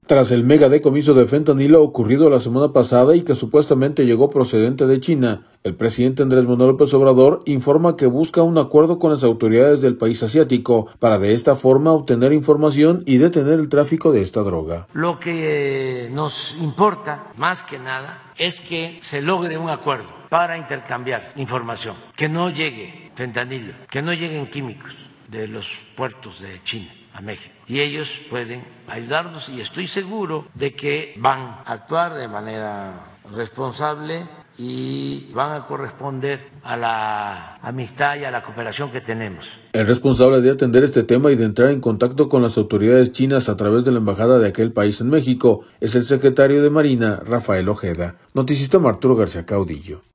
Tras el mega decomiso de fentanilo ocurrido la semana pasada y que supuestamente llegó procedente de China, el presidente Andrés Manuel López Obrador informa que busca un acuerdo con las autoridades del país asiático para de esta forma obtener información y detener el tráfico de esta droga. Lo que nos importa más que nada es que se logre un acuerdo para intercambiar información, que no llegue fentanilo, que no lleguen químicos de los puertos de China a México. Y ellos pueden ayudarnos y estoy seguro de que van a actuar de manera responsable y van a corresponder a la amistad y a la cooperación que tenemos. El responsable de atender este tema y de entrar en contacto con las autoridades chinas a través de la embajada de aquel país en México es el secretario de Marina, Rafael Ojeda. Noticista Arturo García Caudillo.